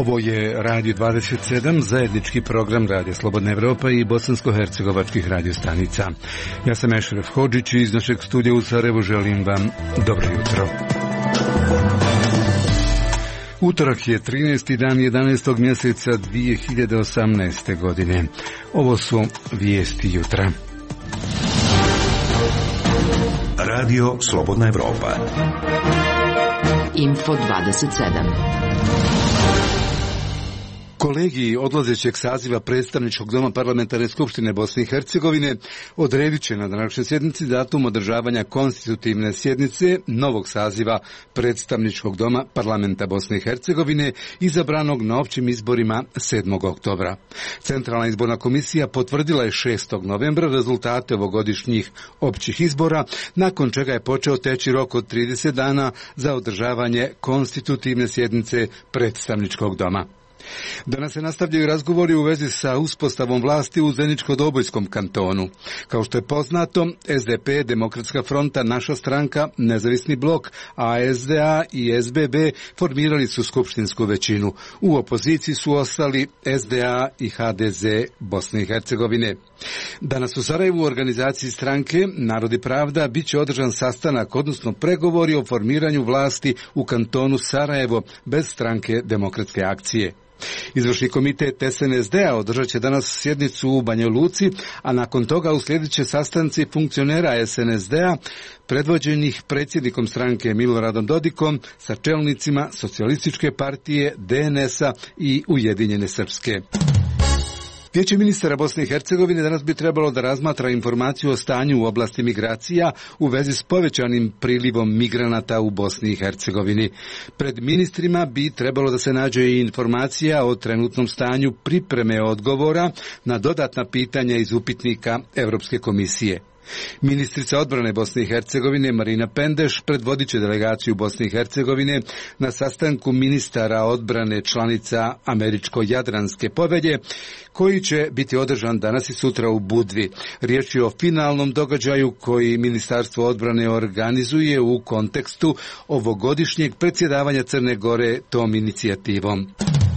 Ovo je Radio 27, zajednički program Radio Slobodna Evropa i bosansko-hercegovačkih radiostanica. Ja sam Ešref Hodžić i iz našeg studija u Sarajevu želim vam dobro jutro. Utorak je 13. dan 11. mjeseca 2018. godine. Ovo su vijesti jutra. Radio Slobodna Evropa. Info 27. Kolegiji odlazećeg saziva predstavničkog doma Parlamentarne skupštine Bosne i Hercegovine odredit će na današnjoj sjednici datum održavanja konstitutivne sjednice novog saziva predstavničkog doma Parlamenta Bosne i Hercegovine izabranog na općim izborima 7. oktobra. Centralna izborna komisija potvrdila je 6. novembra rezultate ovogodišnjih općih izbora, nakon čega je počeo teći rok od 30 dana za održavanje konstitutivne sjednice predstavničkog doma. Danas se nastavljaju razgovori u vezi sa uspostavom vlasti u Zeničko-Dobojskom kantonu. Kao što je poznato, SDP, Demokratska fronta, Naša stranka, Nezavisni blok, ASDA i SBB formirali su skupštinsku većinu. U opoziciji su ostali SDA i HDZ Bosne i Hercegovine. Danas u Sarajevu u organizaciji stranke Narod i pravda bit će održan sastanak, odnosno pregovori o formiranju vlasti u kantonu Sarajevo bez stranke Demokratske akcije. Izvršni komitet SNSD-a održat će danas sjednicu u Banja Luci, a nakon toga uslijedit će sastanci funkcionera SNSD-a predvođenih predsjednikom stranke Miloradom Dodikom sa čelnicima Socijalističke partije, DNS-a i Ujedinjene Srpske. Vijeće ministara Bosne i Hercegovine danas bi trebalo da razmatra informaciju o stanju u oblasti migracija u vezi s povećanim prilivom migranata u Bosni i Hercegovini. Pred ministrima bi trebalo da se nađe i informacija o trenutnom stanju pripreme odgovora na dodatna pitanja iz upitnika Europske komisije. Ministrica odbrane Bosne i Hercegovine Marina Pendeš predvodit će delegaciju Bosne i Hercegovine na sastanku ministara odbrane članica Američko-Jadranske povelje, koji će biti održan danas i sutra u Budvi. Riječ je o finalnom događaju koji Ministarstvo odbrane organizuje u kontekstu ovogodišnjeg predsjedavanja Crne Gore tom inicijativom.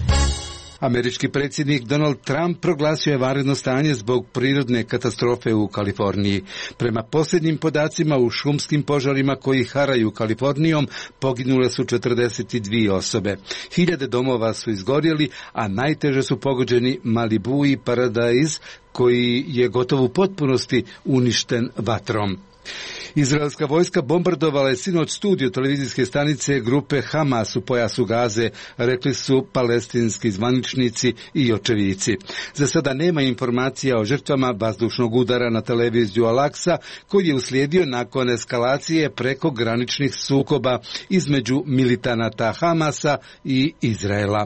Američki predsjednik Donald Trump proglasio je vanredno stanje zbog prirodne katastrofe u Kaliforniji. Prema posljednjim podacima, u šumskim požarima koji haraju Kalifornijom poginule su 42 osobe. Hiljade domova su izgorjeli, a najteže su pogođeni Malibu i Paradise, koji je gotovo u potpunosti uništen vatrom. Izraelska vojska bombardovala je sinoć studio televizijske stanice grupe Hamas u pojasu Gaze, rekli su palestinski zvaničnici i očevici. Za sada nema informacija o žrtvama vazdušnog udara na televiziju Al-Aqsa, koji je uslijedio nakon eskalacije preko graničnih sukoba između militanata Hamasa i Izraela.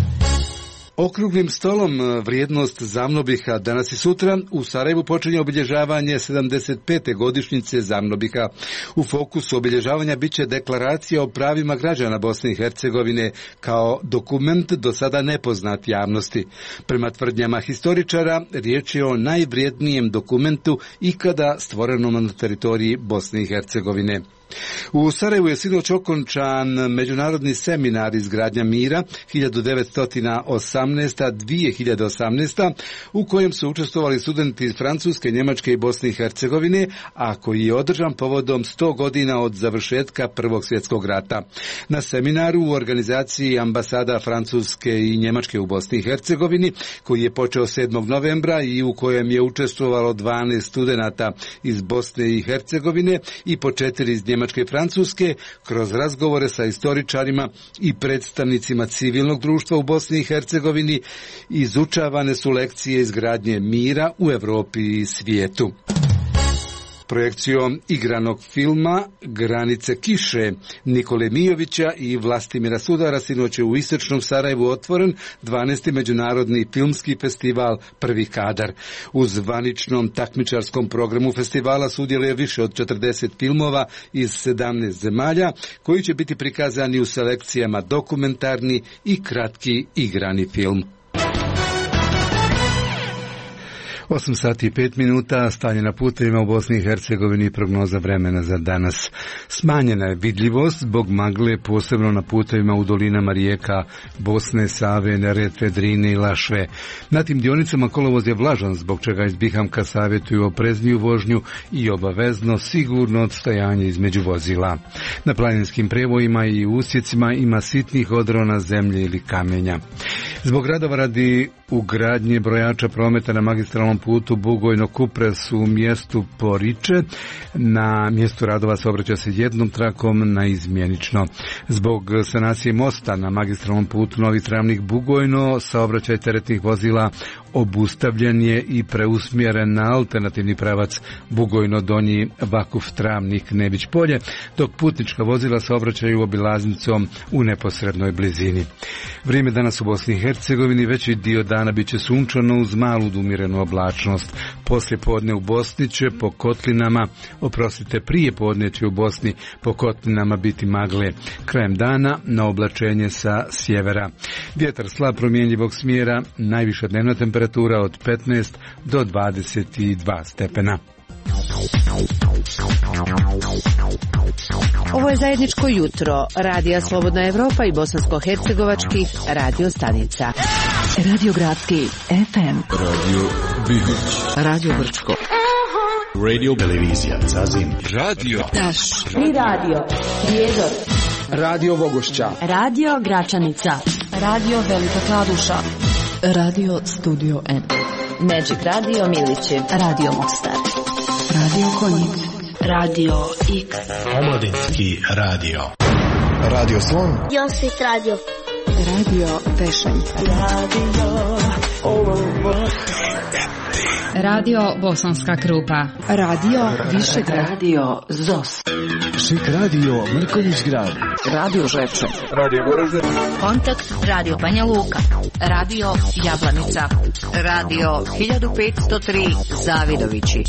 Okruglim stolom vrijednost Zavnobiha danas i sutra u Sarajevu počinje obilježavanje 75. godišnjice Zavnobiha. U fokusu obilježavanja bit će deklaracija o pravima građana Bosne i Hercegovine kao dokument do sada nepoznat javnosti. Prema tvrdnjama historičara, riječ je o najvrijednijem dokumentu ikada stvorenom na teritoriji Bosne i Hercegovine. U Sarajevu je sinoć okončan međunarodni seminar izgradnja mira 1918-2018, u kojem su učestvovali studenti iz Francuske, Njemačke i Bosne i Hercegovine, a koji je održan povodom 100 godina od završetka Prvog svjetskog rata. Na seminaru u organizaciji ambasada Francuske i Njemačke u Bosni i Hercegovini, koji je počeo 7. novembra i u kojem je učestvovalo 12 studenata iz Bosne i Hercegovine i po 4 iz Njemačke i Francuske, kroz razgovore sa istoričarima i predstavnicima civilnog društva u Bosni i Hercegovini, izučavane su lekcije izgradnje mira u Europi i svijetu. Projekcijom igranog filma Granice kiše Nikole Mijovića i Vlastimira Sudara sinoć je u istočnom Sarajevu otvoren 12. međunarodni filmski festival Prvi kadar. U zvaničnom takmičarskom programu festivala sudjeluje više od 40 filmova iz 17 zemalja, koji će biti prikazani u selekcijama dokumentarni i kratki igrani film. 8 sati i 5 minuta, stanje na putevima u Bosni i Hercegovini i prognoza vremena za danas. Smanjena je vidljivost zbog magle, posebno na putevima u dolinama rijeka Bosne, Save, Neretve, Drine i Lašve. Na tim dionicama kolovoz je vlažan, zbog čega iz Bihamka savjetuju oprezniju vožnju i obavezno sigurno odstajanje između vozila. Na planinskim prevojima i usjecima ima sitnih odrona zemlje ili kamenja. Zbog radova radi ugradnje brojača prometa na magistralnom putu Bugojno-Kupres u mjestu Poriče, na mjestu radova saobraća se jednom trakom naizmjenično. Zbog sanacije mosta na magistralnom putu Novi Travnik-Bugojno saobraćaj teretnih vozila obustavljen je i preusmjeren na alternativni pravac Bugojno-Donji Vakuf-Travnik-Nebić-Polje, dok putnička vozila saobraćaju obilaznicom u neposrednoj blizini. Vrijeme danas u Bosni i Hercegovini, veći dio dana bit će sunčano uz malu umirenu oblačnost. Poslije podne u Bosni će po kotlinama, prije podne će u Bosni po kotlinama biti magle. Krajem dana na oblačenje sa sjevera. Vjetar slab promjenjivog smjera, najviša dnevna temperatura od 15 do 22 stepena. Ovo je zajedničko jutro Radija Slobodna Evropa i bosansko-hercegovačkih radio stanica. Radio Gradski FM, Radio Bihoć, Radio Brčko, Radio Televizija Zazim, Radio Taš i Radio Prijedor, Radio Vogošća, Radio Gračanica, Radio Velika Kladuša, Radio Studio N, Magic Radio Milići, Radio Mostar, Radio Konjic, Radio X, Omladinski radio, Radio Slon, Josip Radio, Radio Pešanje, Radio Bosanska Krupa, Radio Višegrad, Radio Zos, Šik Radio Mrkonjić Grad, Radio Žepče, Radio Goražde, Kontakt Radio Banja Luka, Radio Jablanica, Radio 1503 Zavidovići.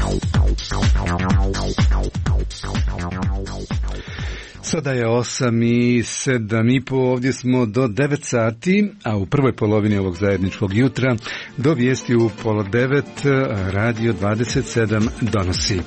Sada je 8:07, ovdje smo do 9 sati, a u prvoj polovini ovog zajedničkog jutra do vijesti u 8:30 Radio 27 donosi.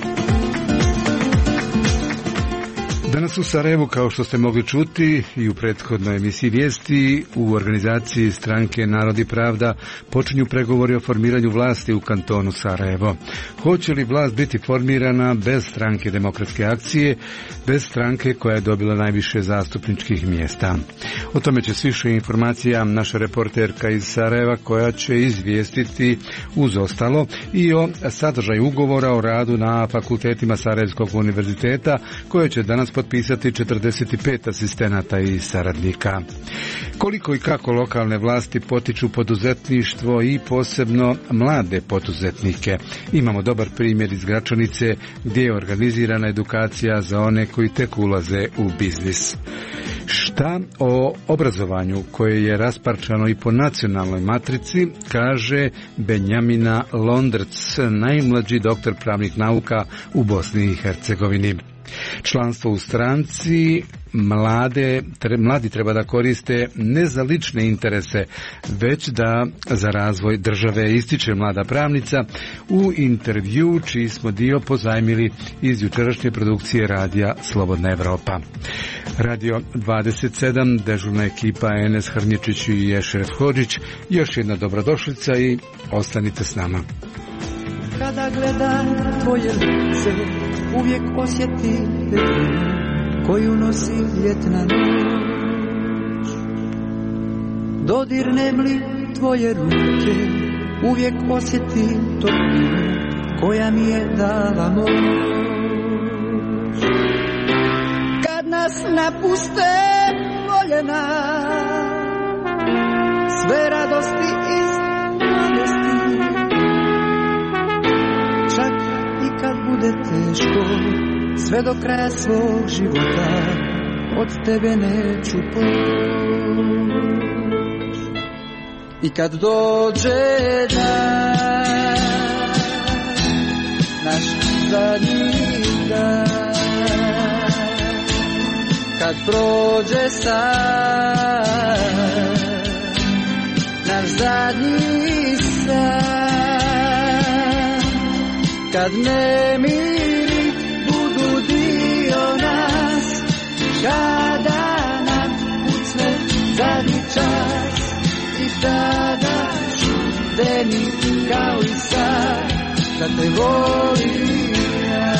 Danas u Sarajevu, kao što ste mogli čuti i u prethodnoj emisiji vijesti, u organizaciji stranke Narod i Pravda počinju pregovori o formiranju vlasti u kantonu Sarajevo. Hoće li vlast biti formirana bez stranke Demokratske akcije, bez stranke koja je dobila najviše zastupničkih mjesta? O tome će s više informacija naša reporterka iz Sarajeva, koja će izvijestiti uz ostalo i o sadržaju ugovora o radu na fakultetima Sarajevskog univerziteta, koje će danas potpisati 45 asistenata i saradnika. Koliko i kako lokalne vlasti potiču poduzetništvo i posebno mlade poduzetnike? Imamo dobar primjer iz Gračanice, gdje je organizirana edukacija za one koji tek ulaze u biznis. Šta o obrazovanju koje je rasparčano i po nacionalnoj matrici kaže Benjamina Londrc, najmlađi doktor pravnih nauka u Bosni i Hercegovini. Članstvo u stranci mladi treba da koriste ne za lične interese, već da za razvoj države, ističe mlada pravnica u intervju čiji smo dio pozajmili iz jučerašnje produkcije radija Slobodna Evropa. Radio 27, dežurna ekipa Enes Hrnječić i Ješeref Hodžić, još jedna dobrodošlica i ostanite s nama. Kada gledam tvoje lice, uvijek osjetim koju nosi ljetna noć. Dodirnem li tvoje ruke, uvijek osjetim toplinu koja mi je dala moć. Kad nas napuste voljena, sve radosti iz mladosti, čak i kad bude teško, sve do kraja svog života od tebe neću poći. I kad dođe dan, naš zadnji dan, kad prođe san, naš zadnji san, kad nemiri budu dio nas, kada nam kucne zadnji čas i tada ću deni kao i sad da te volim ja.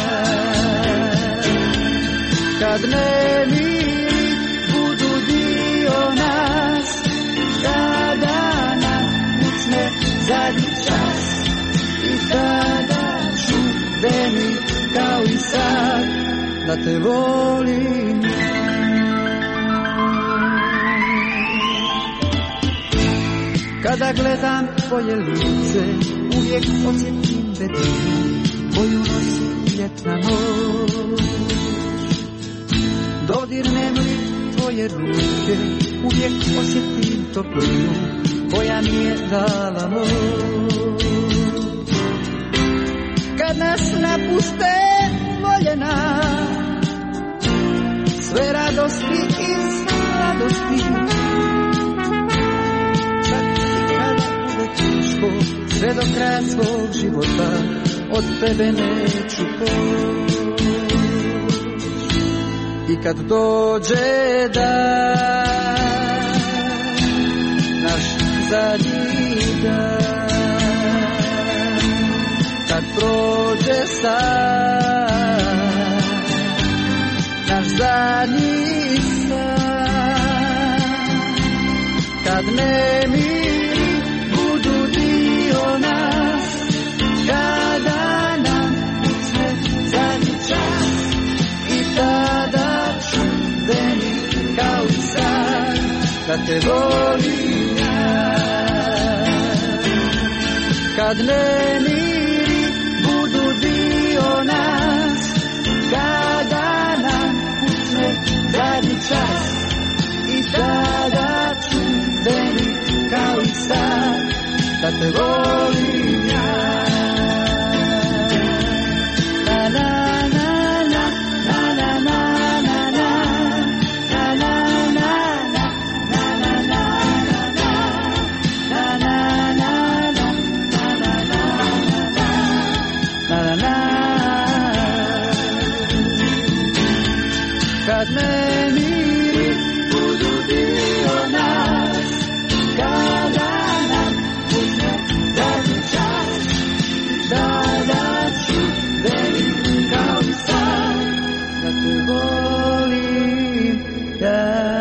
Kad nemiri budu dio nas, kada nam kucne zadnji čas i tada ću deni kao i sad da te volim ja. Kada gledam tvoje lice, uvijek osjetim vedrinu koju nosi ljetna noć. Dodirnem li tvoje ruke, uvijek osjetim toplinu koja mi je dala moć. Kad nas napuste voljena, sve radosti i sladosti, sve do kraja svog života od tebe neću poći. I kad dođe dan, naš zadnji dan, kad prođe san, naš zadnji san, kad ne miri budu dio nas, kada nam kucne zadnji čas i tada ću deni kao i sad da te volim ja. Kad nemiri budu dio nas, kada nam kucne zadnji čas i tada ću deni kao i sad da te volim ja. Na na na na na na na na na na na na na. Kad nemiri budu dio nas, kada nam kucne zadnji čas, tada ću deni kao i sad da te volim ja.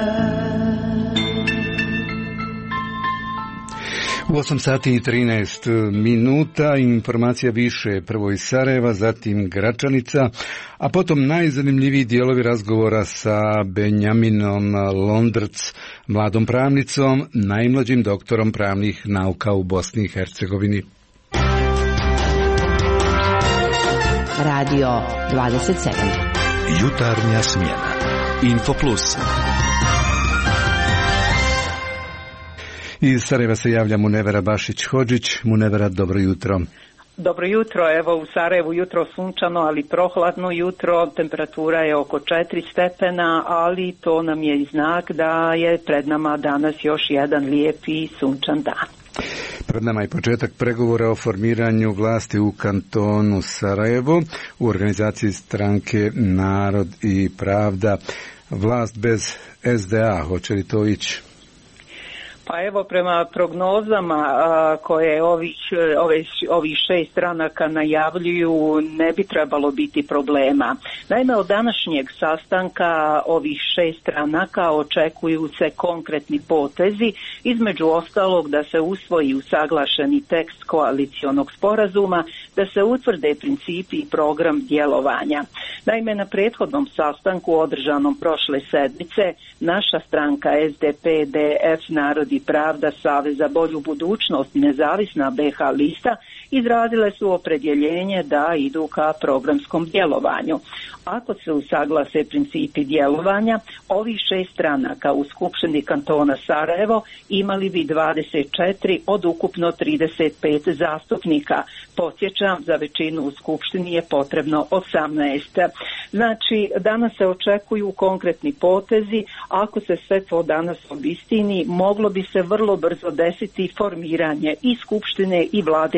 U 8 sati i 13 minuta informacija više, prvo iz Sarajeva, zatim Gračanica, a potom najzanimljiviji dijelovi razgovora sa Benjaminom Londrc, mladom pravnicom, najmlađim doktorom pravnih nauka u Bosni i Hercegovini. Radio 27. Jutarnja smjena. Info Plus. Iz Sarajeva se javlja Munevera Bašić-Hodžić. Munevera, dobro jutro. Dobro jutro, evo u Sarajevu jutro sunčano, ali prohladno jutro, temperatura je oko 4 stepena, ali to nam je i znak da je pred nama danas još jedan lijepi sunčan dan. Pred nama je početak pregovora o formiranju vlasti u kantonu Sarajevo, u organizaciji stranke Narod i Pravda. Vlast bez SDA, hoće li to ići? Pa evo, prema prognozama koje ovih 6 stranaka najavljuju, ne bi trebalo biti problema. Naime, od današnjeg sastanka ovih 6 stranaka očekuju se konkretni potezi, između ostalog da se usvoji usaglašeni tekst koalicionog sporazuma, da se utvrde principi i program djelovanja. Naime, na prethodnom sastanku održanom prošle sedmice, naša stranka SDP, DF, Narod i Pravda, Savez za bolju budućnost i nezavisna BiH lista izrazile su opredjeljenje da idu ka programskom djelovanju. Ako se usaglase principi djelovanja, ovih 6 stranaka u Skupštini kantona Sarajevo imali bi 24 od ukupno 35 zastupnika. Podsjećam, za većinu u Skupštini je potrebno 18. Znači, danas se očekuju konkretni potezi. Ako se sve to danas obistini, moglo bi se vrlo brzo desiti formiranje i Skupštine i vlade kantona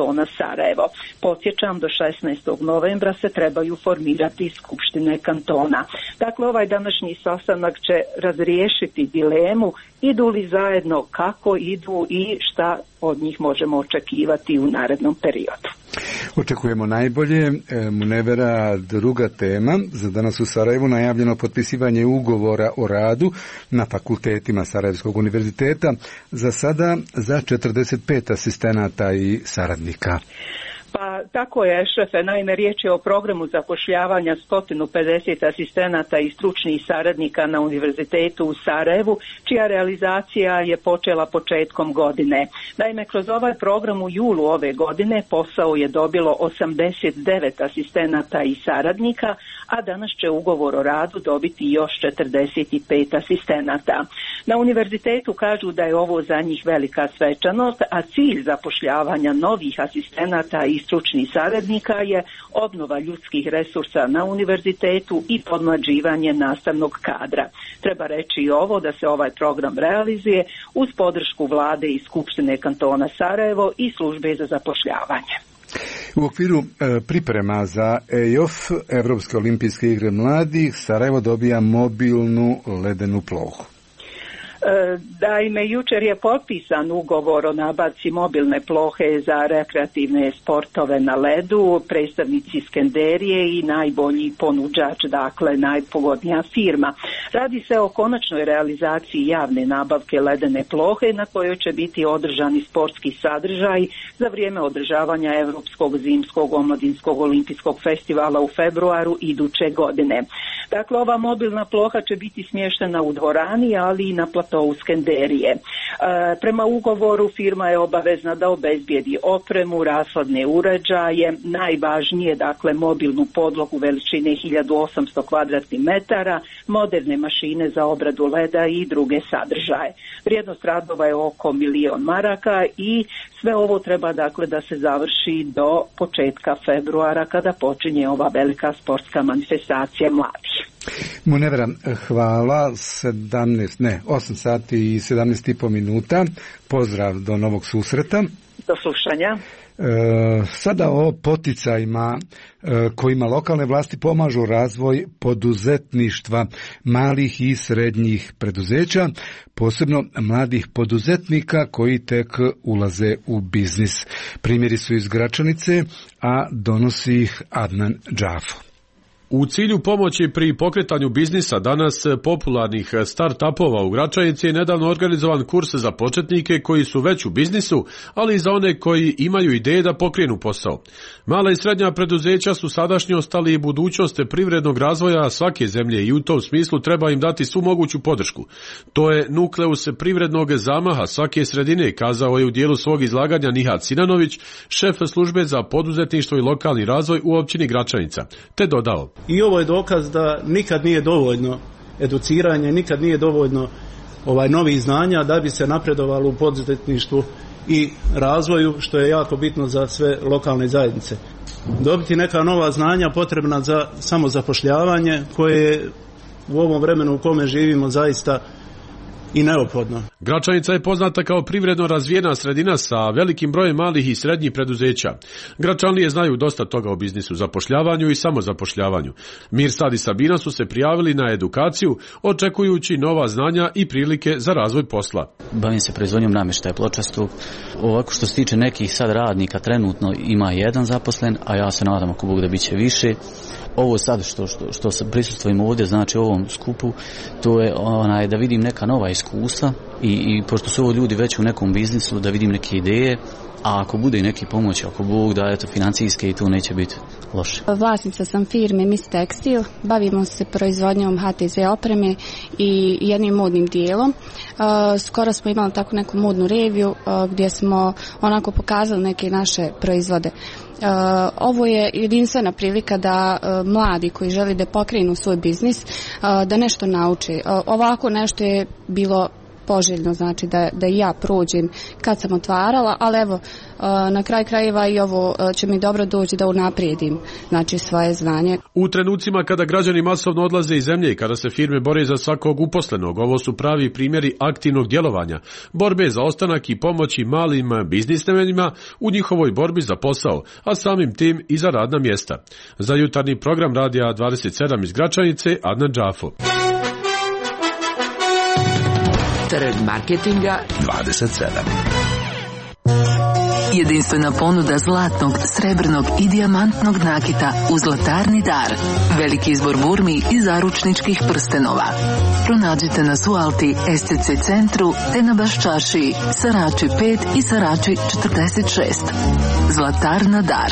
kantona Sarajevo. Podsjećam, do 16. novembra se trebaju formirati skupštine kantona. Dakle, ovaj današnji sastanak će razriješiti dilemu idu li zajedno, kako idu i šta od njih možemo očekivati u narednom periodu. Očekujemo najbolje. Munevera, druga tema. Za danas u Sarajevu najavljeno potpisivanje ugovora o radu na fakultetima Sarajevskog univerziteta. Za sada za 45 asistenata i saradnika. Pa tako je, šefe. Naime, riječ je o programu zapošljavanja 150 asistenata i stručnih saradnika na Univerzitetu u Sarajevu, čija realizacija je počela početkom godine. Naime, kroz ovaj program u julu ove godine posao je dobilo 89 asistenata i saradnika, a danas će ugovor o radu dobiti još 45 asistenata. Na univerzitetu kažu da je ovo za njih velika svečanost, a cilj zapošljavanja novih asistenata i stručnih saradnika je obnova ljudskih resursa na univerzitetu i podmlađivanje nastavnog kadra. Treba reći i ovo da se ovaj program realizuje uz podršku vlade i Skupštine kantona Sarajevo i službe za zapošljavanje. U okviru priprema za EOF, Evropske olimpijske igre mladih, Sarajevo dobija mobilnu ledenu plohu. Naime, jučer je potpisan ugovor o nabavci mobilne plohe za rekreativne sportove na ledu, predstavnici Skenderije i najbolji ponuđač, dakle najpogodnija firma. Radi se o konačnoj realizaciji javne nabavke ledene plohe na kojoj će biti održani sportski sadržaj za vrijeme održavanja Europskog zimskog omladinskog olimpijskog festivala u februaru iduće godine. Dakle, ova mobilna ploha će biti smještena u dvorani, ali i na platovu Skenderije. Prema ugovoru firma je obavezna da obezbijedi opremu, rashladne uređaje, najvažnije, dakle, mobilnu podlogu veličine 1800 kvadratnih metara, moderne mašine za obradu leda i druge sadržaje. Vrijednost radova je oko 1.000.000 maraka i sve ovo treba, dakle, da se završi do početka februara kada počinje ova velika sportska manifestacija mladih. Munevera, hvala. 8 sati i 17,5 minuta. Pozdrav do novog susreta. Do slušanja. Sada o poticajima kojima lokalne vlasti pomažu razvoj poduzetništva malih i srednjih preduzeća, posebno mladih poduzetnika koji tek ulaze u biznis. Primjeri su iz Gračanice, a donosi ih Adnan Džafo. U cilju pomoći pri pokretanju biznisa danas popularnih start-upova u Gračanici je nedavno organizovan kurs za početnike koji su već u biznisu, ali i za one koji imaju ideje da pokrenu posao. Mala i srednja preduzeća su sadašnjost, ali i budućnost privrednog razvoja svake zemlje i u tom smislu treba im dati svu moguću podršku. To je nukleus privrednog zamaha svake sredine, kazao je u dijelu svog izlaganja Nihat Sinanović, šef službe za poduzetništvo i lokalni razvoj u općini Gračanica, te dodao: I ovo je dokaz da nikad nije dovoljno educiranje, nikad nije dovoljno novih znanja da bi se napredovalo u poduzetništvu i razvoju, što je jako bitno za sve lokalne zajednice. Dobiti neka nova znanja potrebna za samozapošljavanje koje je u ovom vremenu u kome živimo zaista i neophodno. Gračanica je poznata kao privredno razvijena sredina sa velikim brojem malih i srednjih preduzeća. Gračanlije znaju dosta toga o biznisu, zapošljavanju i samozapošljavanju. Mirsad i Sabina su se prijavili na edukaciju, očekujući nova znanja i prilike za razvoj posla. Bavim se proizvodnjom namještaja pločastog. Ovako što se tiče nekih sad radnika, trenutno ima jedan zaposlen, a ja se nadam ako Bog da bit će više. Ovo sad što se prisustvujemo ovdje, znači u ovom skupu, to je da vidim neka nova iskustva i pošto su ovo ljudi već u nekom biznisu, da vidim neke ideje, a ako bude i neki pomoć, ako Bog da, eto, financijske, i tu neće biti loše. Vlasnica sam firme Miss Tekstil, bavimo se proizvodnjom HTZ opreme i jednim modnim dijelom. Skoro smo imali tako neku modnu reviju gdje smo onako pokazali neke naše proizvode. Ovo je jedinstvena prilika da mladi koji žele da pokrenu svoj biznis, da nešto nauče. Ovako nešto je bilo poželjno, znači da i ja prođem kad sam otvarala, ali evo, na kraj krajeva i ovo će mi dobro doći da unaprijedim, znači, svoje znanje. U trenucima kada građani masovno odlaze iz zemlje i kada se firme bore za svakog uposlenog, ovo su pravi primjeri aktivnog djelovanja, borbe za ostanak i pomoći malim biznismenima u njihovoj borbi za posao, a samim tim i za radna mjesta. Za jutarnji program Radija 27 iz Gračanice, Adnan Džafo. Trg marketinga 27. Jedinstvena ponuda zlatnog, srebrnog i dijamantnog nakita u Zlatarni dar. Veliki izbor burmi i zaručničkih prstenova. Pronađite nas u Alti, STC centru, te na Baščaršiji, Sarači 5 i Sarači 46. Zlatarna dar.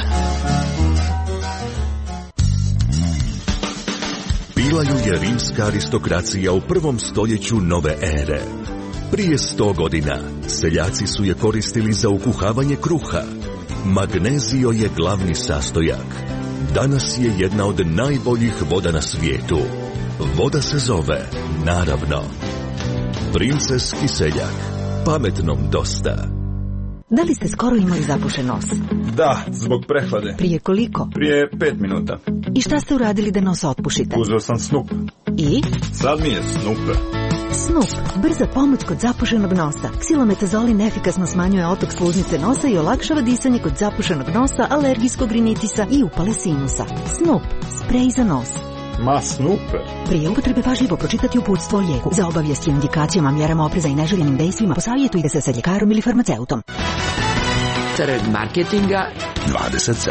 Pilaju je rimska aristokracija u 1. stoljeću nove ere. Prije 100 godina seljaci su je koristili za ukuhavanje kruha. Magnezio je glavni sastojak. Danas je jedna od najboljih voda na svijetu. Voda se zove, naravno, Princeski seljak. Pametnom dosta. Da li ste skoro imali zapušen nos? Da, zbog prehlade. Prije koliko? Prije 5 minuta. I šta ste uradili da nos otpušite? Uzeo sam Snup. I? Sad mi je Snup. Snup, brza pomoć kod zapušenog nosa. Ksilometazoline efikasno smanjuje otok sluznice nosa i olakšava disanje kod zapušenog nosa, alergijskog rinitisa i upale sinusa. Snup, sprej za nos. Ma, super. Prije upotrebe pažljivo pročitati uputstvo o lijeku. Za obavijesti o indikacijama, mjerama opreza i neželjenim dejstvima posavjetujte se sa ljekarom ili farmaceutom. Trg marketinga 27.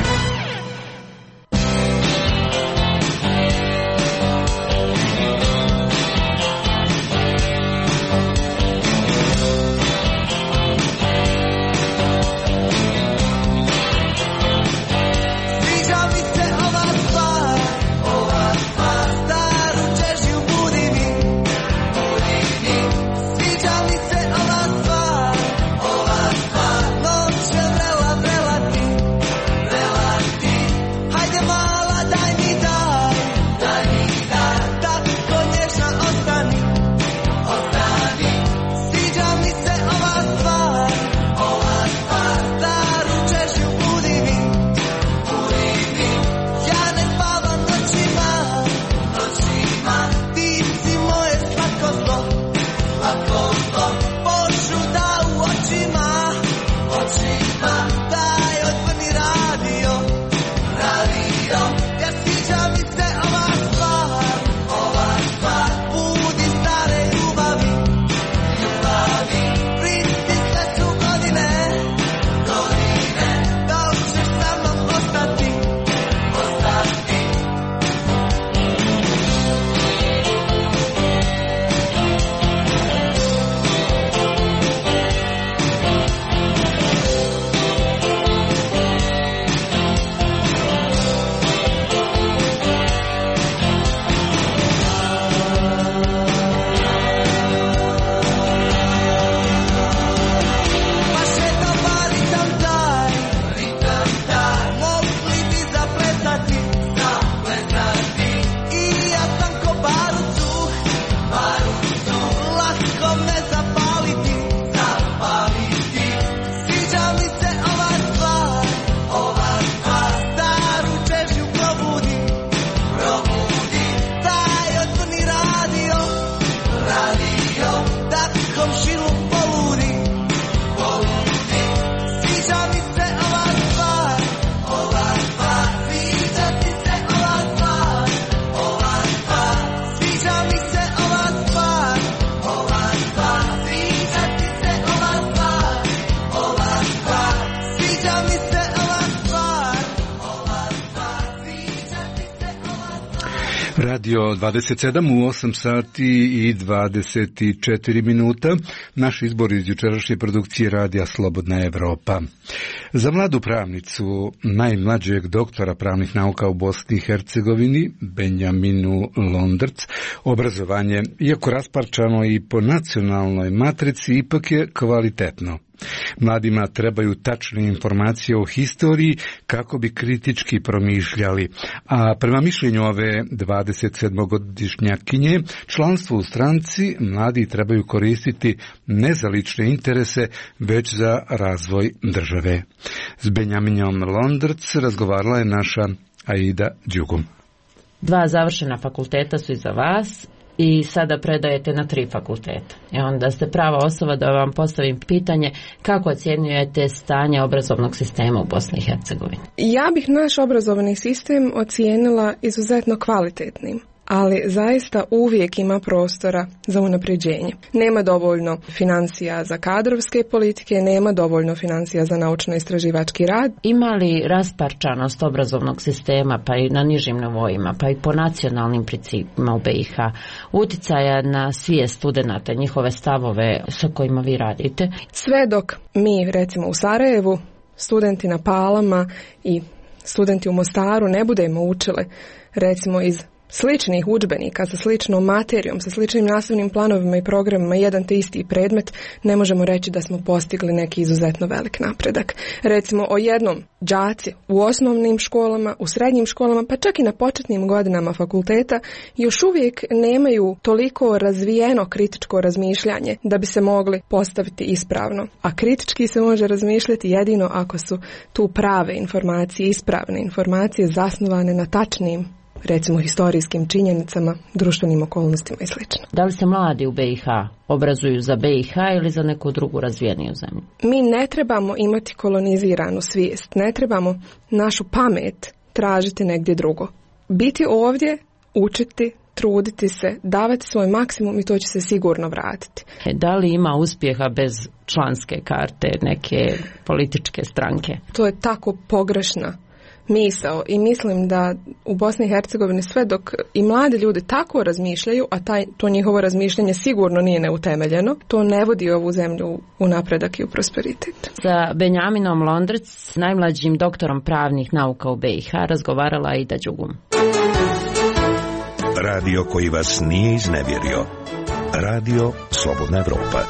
Radio 27 u 8 sati i 24 minuta. Naš izbor iz jučerašnje produkcije Radija Slobodna Evropa. Za mladu pravnicu, najmlađeg doktora pravnih nauka u Bosni i Hercegovini, Benjaminu Londrc, obrazovanje, iako rasparčano i po nacionalnoj matrici, ipak je kvalitetno. Mladima trebaju tačne informacije o historiji kako bi kritički promišljali, a prema mišljenju ove 27-godišnjakinje, članstvo u stranci mladi trebaju koristiti ne za lične interese, već za razvoj države. S Benjaminom Londrc razgovarala je naša Aida Đugum. 2 završena fakulteta su iza vas i sada predajete na 3 fakulteta. I onda ste prava osoba da vam postavim pitanje kako ocjenjujete stanje obrazovnog sistema u Bosni i Hercegovini. Ja bih naš obrazovni sistem ocijenila izuzetno kvalitetnim, ali zaista uvijek ima prostora za unapređenje. Nema dovoljno financija za kadrovske politike, nema dovoljno financija za naučno-istraživački rad. Ima li rasparčanost obrazovnog sistema, pa i na nižim nivoima, pa i po nacionalnim principima u BiH, uticaja na svijest studenata, njihove stavove sa kojima vi radite? Sve dok mi, recimo u Sarajevu, studenti na Palama i studenti u Mostaru ne budemo učili, recimo iz sličnih udžbenika, sa sličnom materijom, sa sličnim nastavnim planovima i programima, jedan te isti predmet, ne možemo reći da smo postigli neki izuzetno velik napredak. Recimo o jednom đaci u osnovnim školama, u srednjim školama, pa čak i na početnim godinama fakulteta, još uvijek nemaju toliko razvijeno kritičko razmišljanje da bi se mogli postaviti ispravno. A kritički se može razmišljati jedino ako su tu prave informacije, ispravne informacije zasnovane na tačnim, recimo historijskim činjenicama, društvenim okolnostima i sl. Da li se mladi u BiH obrazuju za BiH ili za neku drugu razvijeniju zemlju? Mi ne trebamo imati koloniziranu svijest, ne trebamo našu pamet tražiti negdje drugo. Biti ovdje, učiti, truditi se, davati svoj maksimum i to će se sigurno vratiti. Da li ima uspjeha bez članske karte neke političke stranke? To je tako pogrešna misao i mislim da u Bosni i Hercegovini sve dok i mladi ljudi tako razmišljaju, a to njihovo razmišljanje sigurno nije neutemeljeno, to ne vodi ovu zemlju u napredak i u prosperitet. Sa Benjaminom Londrc, najmlađim doktorom pravnih nauka u BiH, razgovarala Aida Đugum. Radio koji vas nije iznevjerio. Radio Slobodna Evropa.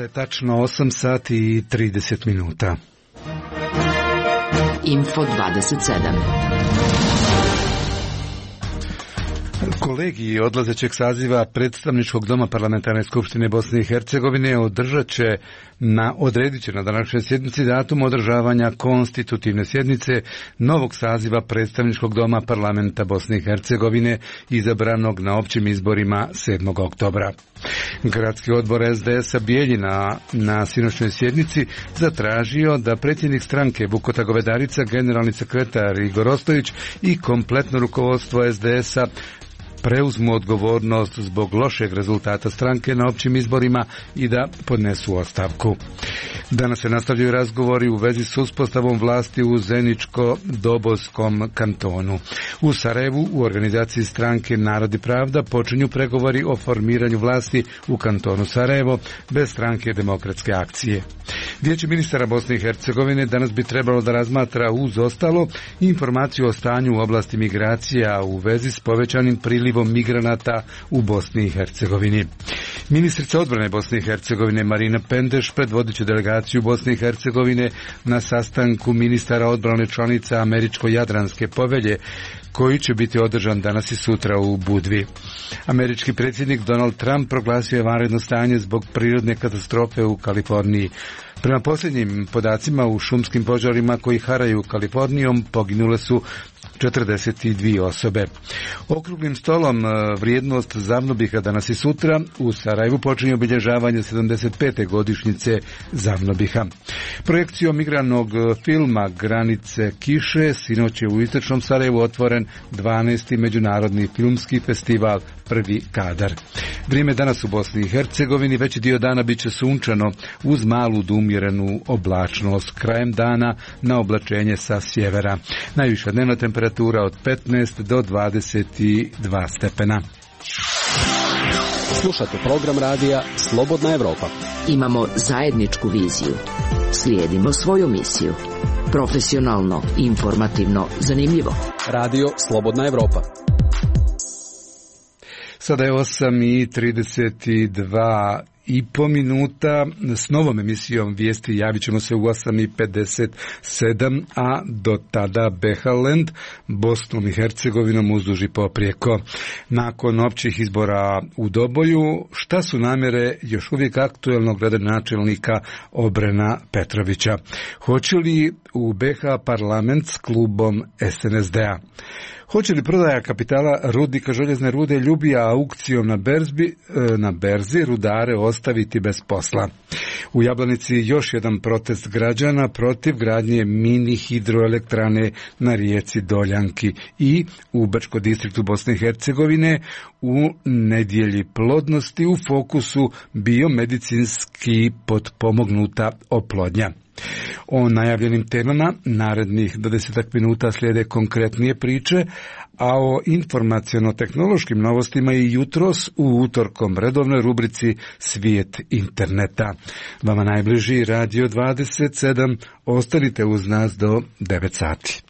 tačno 8 sati i 30 minuta. Info 27. Kolegiji odlazećeg saziva predstavničkog doma Parlamentarne skupštine Bosne i Hercegovine odredit će na današnjoj sjednici datum održavanja konstitutivne sjednice novog saziva predstavničkog doma Parlamenta Bosne i Hercegovine izabranog na općim izborima 7. oktobra. Gradski odbor SDS-a Bijeljina na sinoćnoj sjednici zatražio da predsjednik stranke Bukota Govedarica, generalni sekretar Igor Ostojić i kompletno rukovodstvo SDS-a preuzmu odgovornost zbog lošeg rezultata stranke na općim izborima i da podnesu ostavku. Danas se nastavljaju razgovori u vezi s uspostavom vlasti u Zeničko-Dobojskom kantonu. U Sarajevu u organizaciji stranke Narod i pravda počinju pregovori o formiranju vlasti u kantonu Sarajevo bez stranke Demokratske akcije. Vijeće ministara Bosne i Hercegovine danas bi trebalo da razmatra uz ostalo informaciju o stanju u oblasti migracija u vezi s povećanim prilivom migranata u Bosni i Hercegovini. Ministrica odbrane Bosne i Hercegovine Marina Pendeš predvodit će delegaciju Bosne i Hercegovine na sastanku ministara odbrane članica Američko-Jadranske povelje koji će biti održan danas i sutra u Budvi. Američki predsjednik Donald Trump proglasio je vanredno stanje zbog prirodne katastrofe u Kaliforniji. Prema posljednjim podacima u šumskim požarima koji haraju Kalifornijom poginule su 42 osobe. Okruglim stolom vrijednost Zavnobiha danas i sutra u Sarajevu počinje obilježavanje 75. godišnjice Zavnobiha. Projekcijom igranog filma Granice kiše sinoć je u istočnom Sarajevu otvoren 12. međunarodni filmski festival Prvi kadar. Vrijeme danas u Bosni i Hercegovini veći dio dana bit će sunčano uz malu do umjerenu oblačnost. Krajem dana na oblačenje sa sjevera. Najviša dnevna temperatura od 15 do 22 stepena. Slušate program radija Slobodna Evropa. Imamo zajedničku viziju. Slijedimo svoju misiju. Profesionalno, informativno, zanimljivo. Radio Slobodna Evropa. Sada je 8:32 i po minuta. S novom emisijom vijesti javit ćemo se u 8:57, a do tada Behaland, Bosnom i Hercegovinom uzduž i poprijeko. Nakon općih izbora u Doboju, šta su namjere još uvijek aktuelnog gradonačelnika Obrena Petrovića? Hoće li u BH parlament s klubom SNSD-a? Hoće li prodaja kapitala rudnika željezne rude Ljubija aukcijom na berzi rudare ostaviti bez posla? U Jablanici još jedan protest građana protiv gradnje mini hidroelektrane na rijeci Doljanki i u Bačkom distriktu Bosne i Hercegovine u nedjelji plodnosti u fokusu biomedicinski potpomognuta oplodnja. O najavljenim temama narednih 20 minuta slijede konkretnije priče, a o informaciono-tehnološkim novostima i jutros u utorkom redovnoj rubrici Svijet interneta. Vama najbliži Radio 27, ostanite uz nas do 9 sati.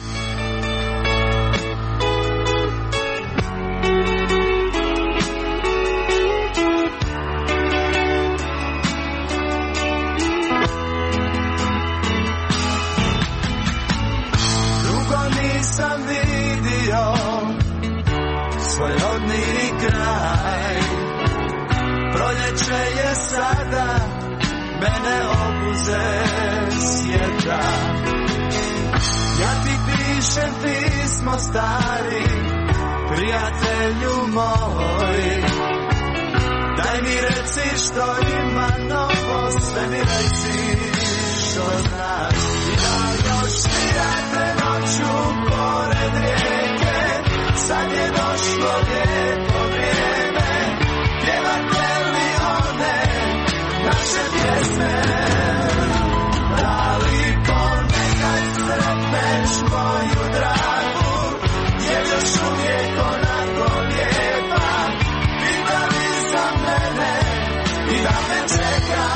Pismo stari, prijatelju moj, daj mi reci što ima novo, sve mi reci što znaš. Ja još svirate noću pored rijeke, sad je došlo lijepo vrijeme, pjevate li one naše pjesme, da li ponekad sretneš moju dragu, jer još uvijek onako lijepa, pitali za mene i da me čeka,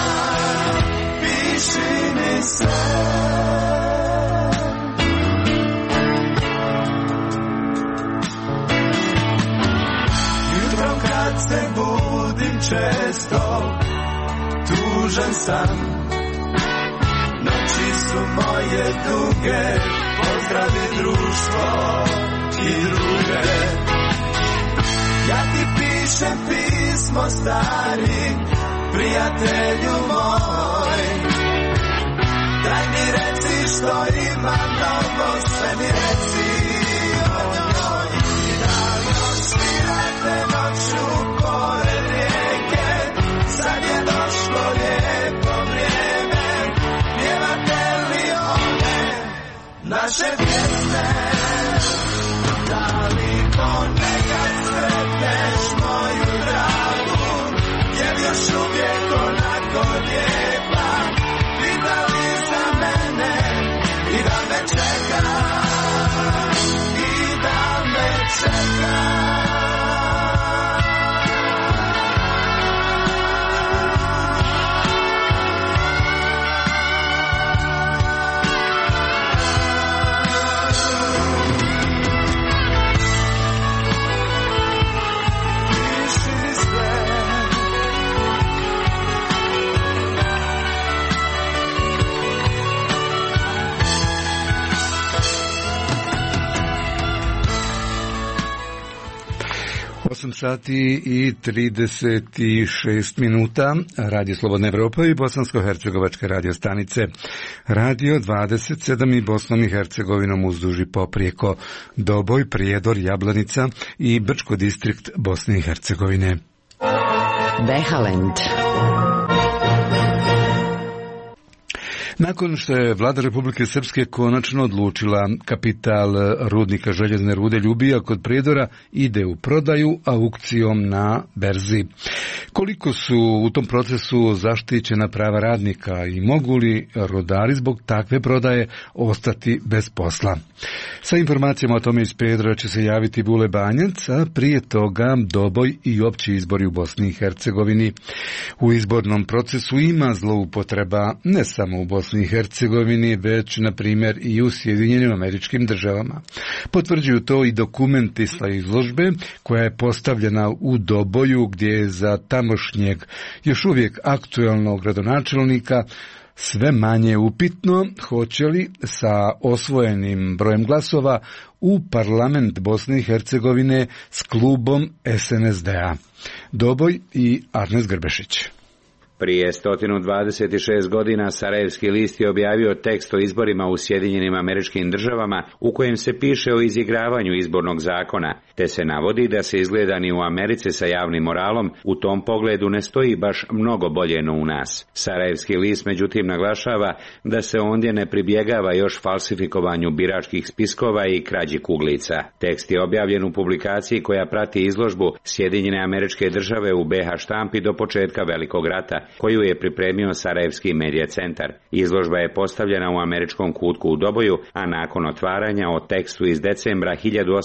piši mi sve. Jutro kad se budim često, tu tužan sam. Noći su moje duge, pozdravi društvo i druge. Ja ti pišem pismo stari, prijatelju moj. Daj mi reci što ima novo, sve mi reci o njoj. I da još svirate noću pored rijeke, sad je došlo lijepo vrijeme. Pjevate li one naše pjesme? Da li ponekad sretneš moju dragu, jer još uvijek onako lijepa? Pitali za mene i da me čeka, i da me čeka. Sati i 36 minuta, Radio Slobodna Evropa i Bosansko-hercegovačke radio stanice, Radio 27 i Bosnom i Hercegovinom uzduži poprijeko, Doboj, Prijedor, Jablanica i Brčko distrikt Bosne i Hercegovine. Behalend. Nakon što je vlada Republike Srpske konačno odlučila, kapital rudnika željezne rude Ljubija kod Prijedora ide u prodaju aukcijom na berzi. Koliko su u tom procesu zaštićena prava radnika i mogu li rudari zbog takve prodaje ostati bez posla? Sa informacijama o tome iz Prijedora će se javiti Bule Banjac, a prije toga Doboj i opći izbori u Bosni i Hercegovini. U izbornom procesu ima zloupotreba ne samo u Bosni i Hercegovini, već, na primjer, i u Sjedinjenim Američkim Državama. Potvrđuju to i dokumenti sa izložbe koja je postavljena u Doboju, gdje je za tamošnjeg još uvijek aktualnog gradonačelnika sve manje upitno hoće li sa osvojenim brojem glasova u parlament Bosne i Hercegovine s klubom SNSD-a. Doboj i Arnes Grbešić. Prije 126 godina Sarajevski list je objavio tekst o izborima u Sjedinjenim Američkim Državama u kojem se piše o izigravanju izbornog zakona, te se navodi da se izgledani u Americi sa javnim moralom u tom pogledu ne stoji baš mnogo bolje no u nas. Sarajevski list međutim naglašava da se ondje ne pribjegava još falsifikovanju biračkih spiskova i krađi kuglica. Tekst je objavljen u publikaciji koja prati izložbu Sjedinjene Američke Države u BH štampi do početka Velikog rata, koju je pripremio Sarajevski medija centar. Izložba je postavljena u američkom kutku u Doboju, a nakon otvaranja o tekstu iz decembra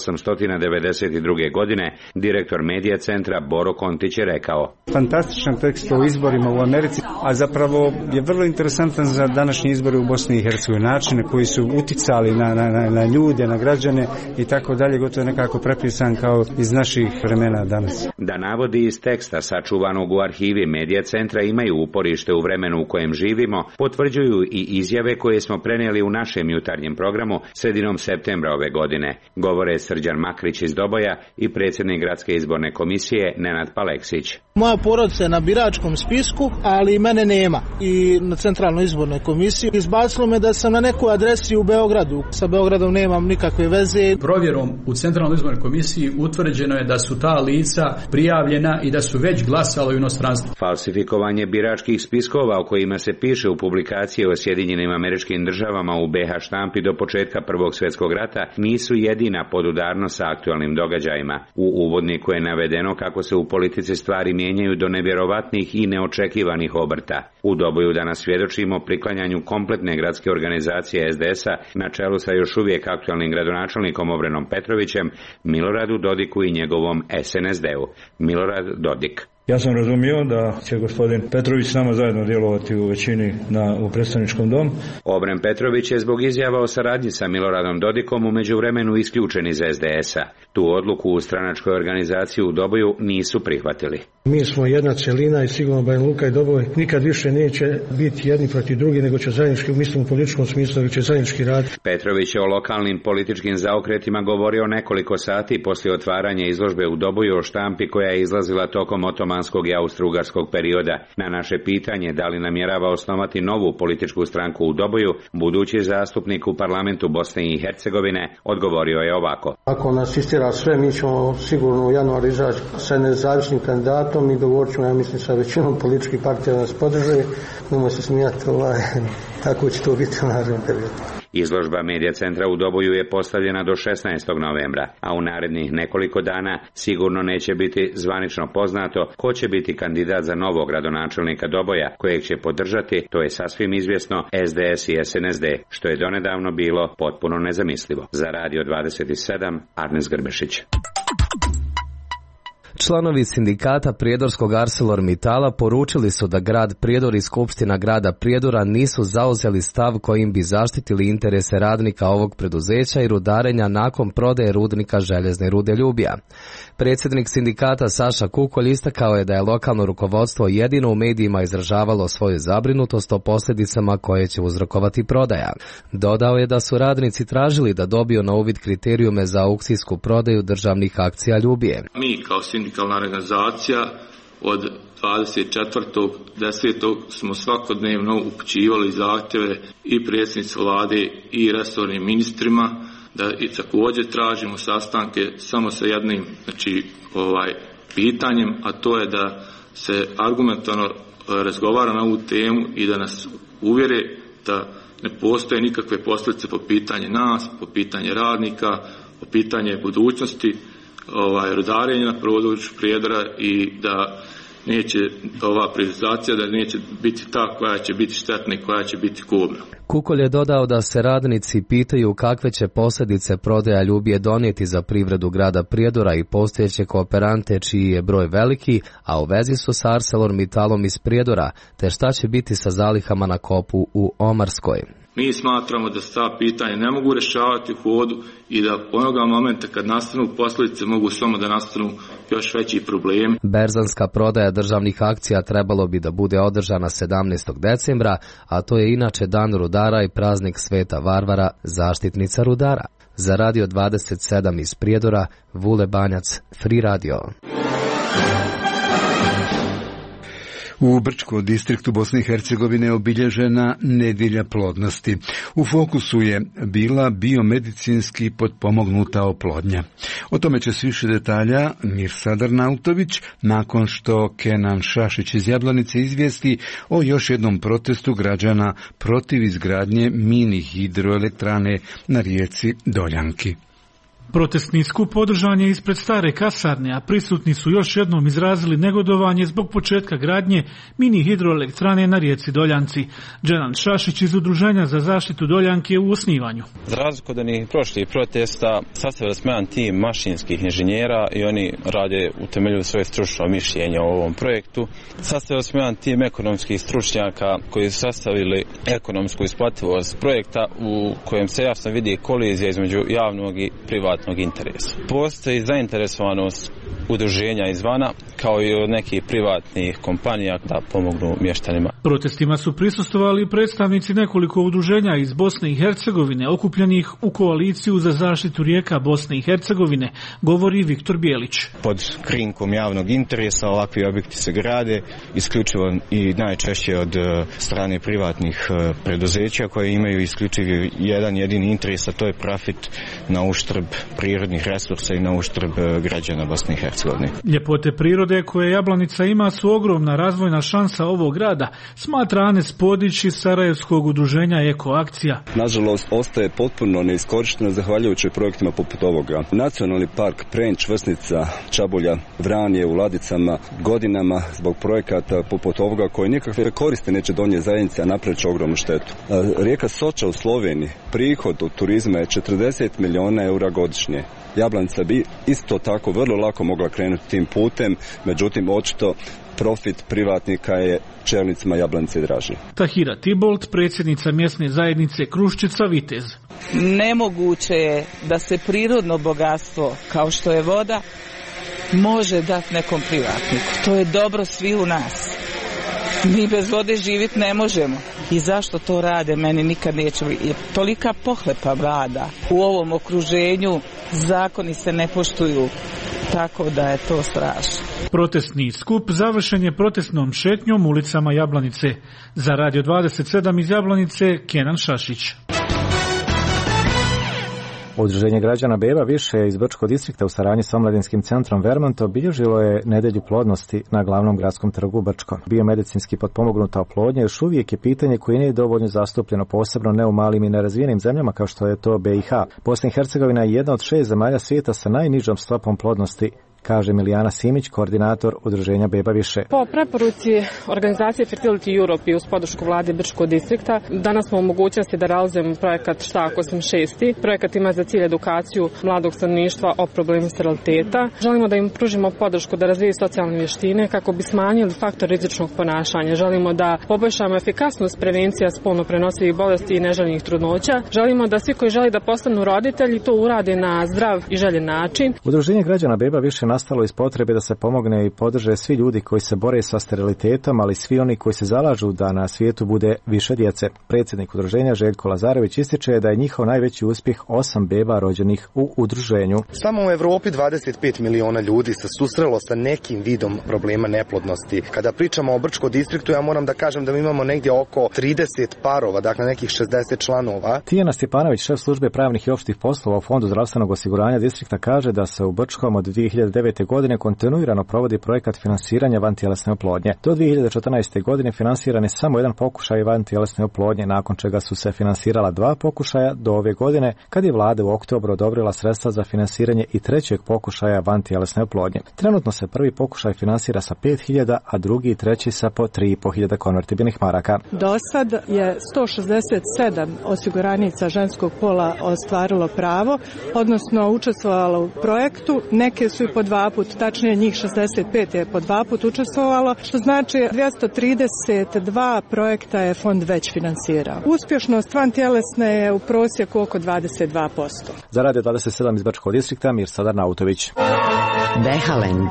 1892. godine direktor medija centra Boro Kontić je rekao: Fantastičan tekst o izborima u Americi, a zapravo je vrlo interesantan za današnje izbore u Bosni i Hercegovini, načine koji su uticali na ljude, na građane i tako dalje, gotovo nekako prepisan kao iz naših vremena danas. Da navodi iz teksta sačuvanog u arhivi medija centra imaju uporište u vremenu u kojem živimo, potvrđuju i izjave koje smo prenijeli u našem jutarnjem programu sredinom septembra ove godine. Govore Srđan Makrić iz Doboja i predsjednik Gradske izborne komisije Nenad Paleksić. Moja porodica je na biračkom spisku, ali mene nema i na centralnoj izbornoj komisiji. Izbacilo me da sam na nekoj adresi u Beogradu. Sa Beogradom nemam nikakve veze. Provjerom u centralnoj izbornoj komisiji utvrđeno je da su ta lica prijavljena i da su već glasala u inostranstvu. Falsifikovanje biračkih spiskova o kojima se piše u publikaciji o Sjedinjenim Američkim Državama u BH štampi do početka Prvog svjetskog rata nisu jedina podudarnost sa aktualnim događajima. U uvodniku je navedeno kako se u politici stvari mijenjaju do nevjerovatnih i neočekivanih obrta. U Doboju danas svjedočimo priklanjanju kompletne gradske organizacije SDS-a na čelu sa još uvijek aktualnim gradonačelnikom Obrenom Petrovićem, Miloradu Dodiku i njegovom SNSD-u. Milorad Dodik. Ja sam razumio da će gospodin Petrović s nama zajedno djelovati u većini u predstavničkom domu. Obren Petrović je zbog izjava o saradnji sa Miloradom Dodikom u međuvremenu isključen iz SDS-a. Tu odluku u stranačkoj organizaciji u Doboju nisu prihvatili. Mi smo jedna celina i sigurno Banja Luka i Doboj nikad više neće biti jedni protiv drugih, nego će zajednički, mislim u političkom smislu, nego će zajednički raditi. Petrović je o lokalnim političkim zaokretima govorio nekoliko sati poslije otvaranja izložbe u Doboju o štampi koja je izlazila tokom otomanskog i austro-ugarskog perioda. Na naše pitanje da li namjerava osnovati novu političku stranku u Doboju, budući zastupnik u parlamentu Bosne i Hercegovine odgovorio je ovako. Ako nas istira sve, mi ćemo sigurno u januaru izaći sa nezavisnim kandidatom i dogovorit ćemo, ja mislim, sa većinom političkih partija da nas podrže. Nemo se smijati, tako će to biti u narednom periodu. Izložba Medija centra u Doboju je postavljena do 16. novembra, a u narednih nekoliko dana sigurno neće biti zvanično poznato ko će biti kandidat za novog gradonačelnika Doboja, kojeg će podržati, to je sasvim izvjesno, SDS i SNSD, što je donedavno bilo potpuno nezamislivo. Za Radio 27, Arnes Grbešić. Članovi sindikata prijedorskog ArcelorMittala poručili su da grad Prijedor i Skupština grada Prijedora nisu zauzeli stav kojim bi zaštitili interese radnika ovog preduzeća i rudarenja nakon prodaje rudnika željezne rude Ljubija. Predsjednik sindikata Saša Kukolj istakao je da je lokalno rukovodstvo jedino u medijima izražavalo svoju zabrinutost o posljedicama koje će uzrokovati prodaja. Dodao je da su radnici tražili da dobiju na uvid kriterijume za aukcijsku prodaju državnih akcija Ljubije. Mi kao sindikalna organizacija od 24.10. smo svakodnevno upućivali zahtjeve i predsjednici vlade i resornim ministrima da i također tražimo sastanke samo sa jednim pitanjem, a to je da se argumentovano razgovara na ovu temu i da nas uvjere da ne postoje nikakve posljedice po pitanje nas, po pitanje radnika, po pitanje budućnosti rudarenja na području Prijedora i da neće ova privatizacija da neće biti ta koja će biti štetna i koja će biti kobna. Kukolj je dodao da se radnici pitaju kakve će posljedice prodaja Ljubije donijeti za privredu grada Prijedora i postojeće kooperante čiji je broj veliki, a u vezi su s ArcelorMittalom iz Prijedora, te šta će biti sa zalihama na kopu u Omarskoj. Mi smatramo da se ta pitanja ne mogu rješavati u hodu i da onoga momenta kad nastanu posljedice mogu samo da nastanu još veći problemi. Berzanska prodaja državnih akcija trebalo bi da bude održana 17. decembra, a to je inače dan rudara i praznik Sveta Varvara, zaštitnica rudara. Za Radio 27 iz Prijedora, Vule Banjac, Free Radio. U Brčko distriktu Bosne i Hercegovine obilježena nedjelja plodnosti. U fokusu je bila biomedicinski potpomognuta oplodnja. O tome će s više detalja Mirsad Arnautović nakon što Kenan Šašić iz Jablanice izvijesti o još jednom protestu građana protiv izgradnje mini hidroelektrane na rijeci Doljanki. Protestni skup održan je ispred stare kasarne, a prisutni su još jednom izrazili negodovanje zbog početka gradnje mini hidroelektrane na rijeci Doljanci. Dženan Šašić iz Udruženja za zaštitu Doljanke je u osnivanju. Za razliku od onih prošlih protesta, sastavili smo jedan tim mašinskih inženjera i oni rade utemeljuju svoje stručno mišljenje o ovom projektu. Sastavili smo jedan tim ekonomskih stručnjaka koji su sastavili ekonomsku isplativost projekta u kojem se jasno vidi kolizija između javnog i privatnog interesa. Postoji zainteresovanost udruženja izvana kao i od nekih privatnih kompanija da pomognu mještanima. Protestima su prisustvovali predstavnici nekoliko udruženja iz Bosne i Hercegovine okupljenih u koaliciju za zaštitu rijeka Bosne i Hercegovine, govori Viktor Bijelić. Pod krinkom javnog interesa ovakvi objekti se grade isključivo i najčešće od strane privatnih preduzeća koje imaju isključivo jedan jedini interes, a to je profit na uštrb prirodnih resursa i na uštrb građana Bosne i Hercegovine. Ljepote prirode koje Jablanica ima su ogromna razvojna šansa ovog grada, smatra Anes Podić iz Sarajevskog udruženja Ekoakcija. Nažalost, ostaje potpuno neiskorišteno zahvaljujući projektima poput ovoga. Nacionalni park Prenj, Čvrsnica, Čabulja, Vranje u ladicama godinama zbog projekata poput ovoga koji nikakve koriste neće donijeti zajednici, a napravit će ogromnu štetu. Rijeka Soča u Sloveniji, prihod od turizma je 40 milijuna eura godišnje. Jablanica bi isto tako vrlo lako mogla krenuti tim putem, međutim očito profit privatnika je čelnicima Jablanice draži. Tahira Tibolt, predsjednica mjesne zajednice Kruščica Vitez. Nemoguće je da se prirodno bogatstvo kao što je voda može dati nekom privatniku. To je dobro svi u nas. Mi bez vode živjeti ne možemo. I zašto to rade, meni nikad neće biti. Tolika pohlepa vlada u ovom okruženju, zakoni se ne poštuju, tako da je to strašno. Protestni skup završen je protestnom šetnjom ulicama Jablanice. Za Radio 27 iz Jablanice, Kenan Šašić. Udruženje građana Beba Više iz Brčkog distrikta u saradnji s omladinskim centrom Vermont obilježilo je nedelju plodnosti na glavnom gradskom trgu Brčko. Biomedicinski potpomognuta oplodnja još uvijek je pitanje koje nije dovoljno zastupljeno, posebno ne u malim i nerazvijenim zemljama kao što je to BiH. Bosna i Hercegovina je jedna od 6 zemalja svijeta sa najnižom stopom plodnosti, kaže Milijana Simić, koordinator Udruženja Beba Više. Po preporuci organizacije Fertility Europe i uz podršku vlade Brčkog distrikta, danas smo u mogućnosti da realizujemo projekat Štak 86. Projekat ima za cilj edukaciju mladog stanovništva o problemu steriliteta. Želimo da im pružimo podršku da razviju socijalne vještine kako bi smanjili faktor rizičnog ponašanja. Želimo da poboljšamo efikasnost prevencija spolno prenosivih bolesti i neželjenih trudnoća. Želimo da svi koji žele da postanu roditelji to urade na zdrav i željen način. Udruženje građana Beba Više nastalo iz potrebe da se pomogne i podrže svi ljudi koji se bore sa sterilitetom, ali svi oni koji se zalažu da na svijetu bude više djece. Predsjednik udruženja Željko Lazarević ističe da je njihov najveći uspjeh 8 beba rođenih u udruženju. Samo u Europi 25 miliona ljudi se susrelo sa nekim vidom problema neplodnosti. Kada pričamo o Brčkom distriktu, ja moram da kažem da mi imamo negdje oko 30 parova, dakle nekih 60 članova. Tijana Stjepanović, šef službe pravnih i opštih poslova u Fondu zdravstvenog osiguranja distrikta, kaže da se u Brčkom od 2009. godine kontinuirano provodi projekat finansiranja vantjelesne oplodnje. Do 2014. godine finansiran je samo jedan pokušaj vantjelesne oplodnje, nakon čega su se finansirala 2 pokušaja do ove godine, kad je vlada u oktobru odobrila sredstva za finansiranje i 3. pokušaja vantjelesne oplodnje. Trenutno se prvi pokušaj finansira sa 5.000, a drugi i treći sa po 3.500 konvertibilnih maraka. Do sad je 167 osiguranica ženskog pola ostvarilo pravo, odnosno učestvovalo u projektu. Neke su i po 2 put, tačnije njih 65 je po 2 put učestvovalo, što znači 232 projekta je fond već finansirao. Uspješnost vantjelesne je u prosjeku oko 22%. Za Radio 27 iz Brčkog distrikta, Mirsad Arnautović. Behalend.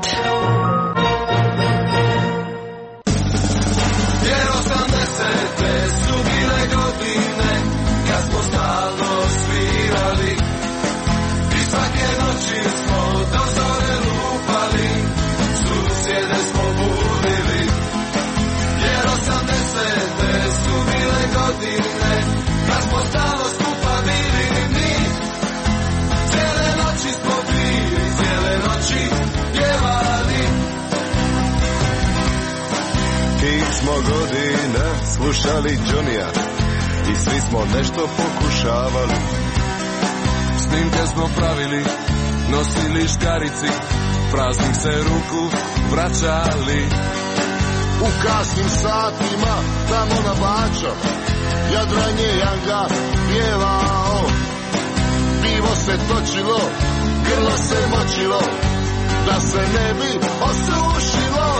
Smo godine slušali Johnny-a i svi smo nešto pokušavali. Snimke smo pravili, nosili škarici, praznih se ruku vraćali. U kasnim satima, tamo na Bačo, Jadran je Janga pjevao. Pivo se točilo, grlo se močilo, da se ne bi osušilo.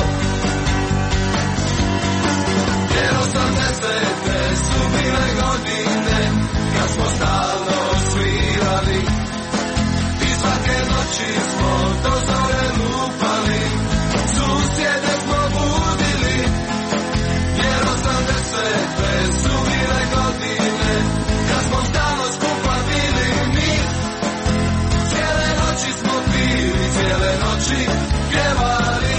Jer 80. su bile godine kad smo stalno svirali i svake noći smo do zore lupali, susjede smo budili. Jer 80. su bile godine kad smo stalno skupa bili mi. Cijele noći smo pili, cijele noći pjevali.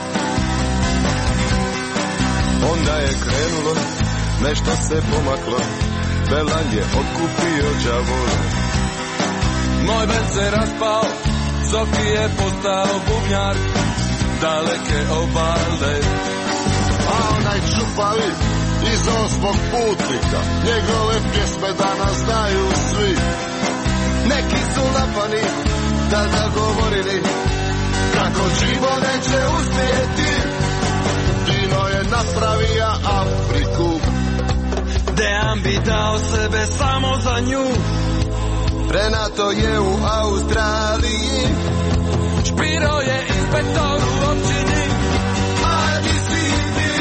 Onda je krenulo, nešto se pomaklo, Belan je otkupio đavola. Moj bend se raspao, Zoki je postao bubnjar daleke obale. A onaj čupavi iz 8. putnika, njegove pjesme danas znaju svi. Neki su lapani, tada govorili kako živo neće uspjeti. Dino je napravio Afriku, Dejan bi dao sebe samo za nju. Renato je u Australiji, Špiro je inspektor u općini. A ti si ti,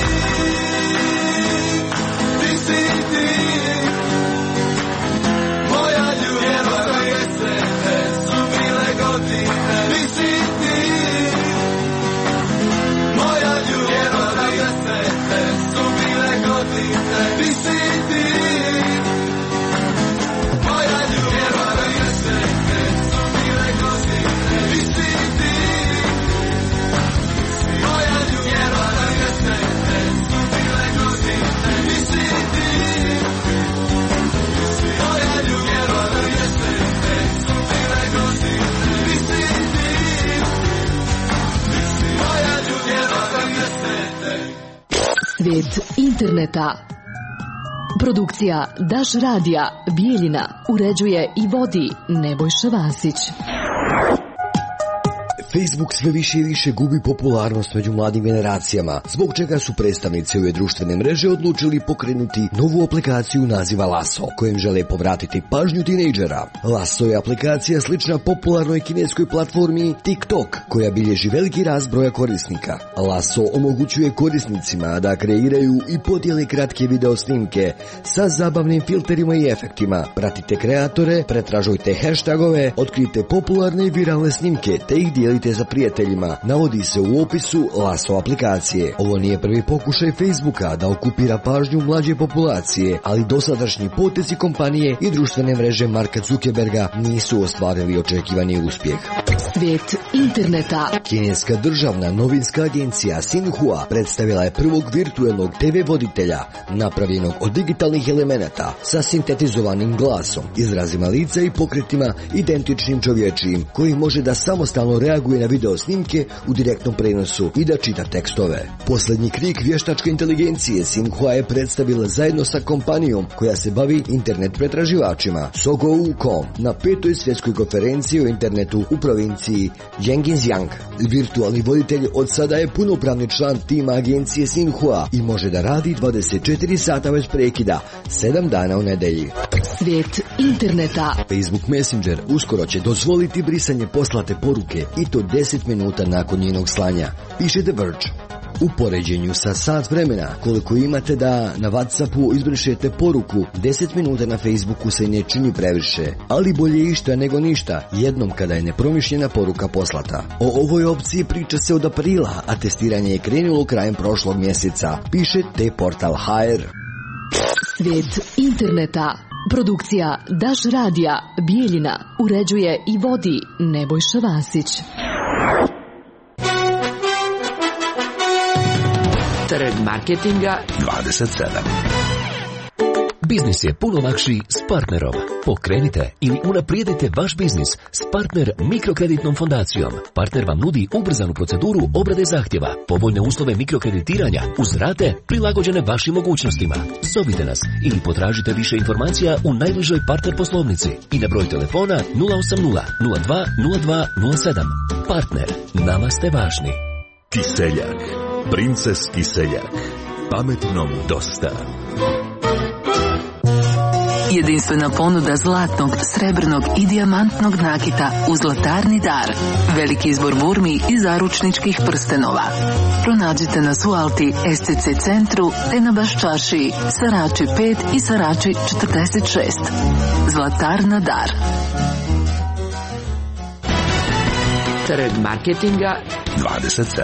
ti si ti, moja ljubav. Jer 80 su bile godine, ti si ti. interneta. Produkcija Daš radija Bijeljina uređuje i vodi Nebojša Vasić. Facebook sve više i više gubi popularnost među mladim generacijama, zbog čega su predstavnici ove društvene mreže odlučili pokrenuti novu aplikaciju naziva Lasso, kojim žele povratiti pažnju tinejdžera. Lasso je aplikacija slična popularnoj kineskoj platformi TikTok, koja bilježi veliki rast broja korisnika. Lasso omogućuje korisnicima da kreiraju i podijele kratke video snimke sa zabavnim filterima i efektima. Pratite kreatore, pretražujte hashtagove, otkrijte popularne i viralne snimke te ih dijelite za prijateljima, navodi se u opisu Lasso aplikacije. Ovo nije prvi pokušaj Facebooka da okupira pažnju mlađe populacije, ali dosadašnji potezi kompanije i društvene mreže Marka Zuckerberga nisu ostvarili očekivani uspjeh. Svijet interneta. Kineska državna novinska agencija Xinhua predstavila je prvog virtualnog TV voditelja, napravljenog od digitalnih elemenata, sa sintetizovanim glasom, izrazima lica i pokretima identičnim čovječijim, koji može da samostalno reaguje na video snimke u direktnom prenosu i da čita tekstove. Posljednji krik vještačke inteligencije Xinhua je predstavila zajedno sa kompanijom koja se bavi internet pretraživačima Sogou.com na 5. svjetskoj konferenciji o internetu u provinciji Zhengzhang. Virtualni voditelj od sada je punopravni član tima agencije Xinhua i može da radi 24 sata bez prekida, 7 dana u nedelji. Svijet interneta. Facebook Messenger uskoro će dozvoliti brisanje poslate poruke i to 10 minuta nakon njenog slanja, piše The Verge. U poređenju sa sat vremena koliko imate da na WhatsAppu izbrišete poruku, 10 minuta na Facebooku se ne čini previše, ali bolje išta nego ništa jednom kada je nepromišljena poruka poslata. O ovoj opciji priča se od aprila, a testiranje je krenulo krajem prošlog mjeseca, piše T-Portal HR. Svijet interneta. Produkcija Daš radija Bijeljina uređuje i vodi Nebojša Vasić. Trg marketinga 27. Biznis je puno lakši s partnerom. Pokrenite ili unaprijedite vaš biznis s Partner mikrokreditnom fondacijom. Partner vam nudi ubrzanu proceduru obrade zahtjeva, povoljne uslove mikrokreditiranja uz rate prilagođene vašim mogućnostima. Zovite nas ili potražite više informacija u najbližoj partner poslovnici i na broj telefona 080 02 02 07. Partner, nama ste važni. Kiseljak, princes Kiseljak, pametnom dosta. Jedinstvena ponuda zlatnog, srebrnog i dijamantnog nakita u Zlatarni dar. Veliki izbor burmi i zaručničkih prstenova. Pronađite nas u Alti, STC centru, te na Baščaršiji, Sarači 5 i Sarači 46. Zlatarna dar. Trg marketinga 27.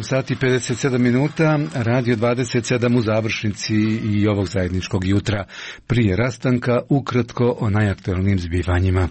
sati 57 minuta, Radio 27 u završnici i ovog zajedničkog jutra. Prije rastanka ukratko o najaktualnijim zbivanjima.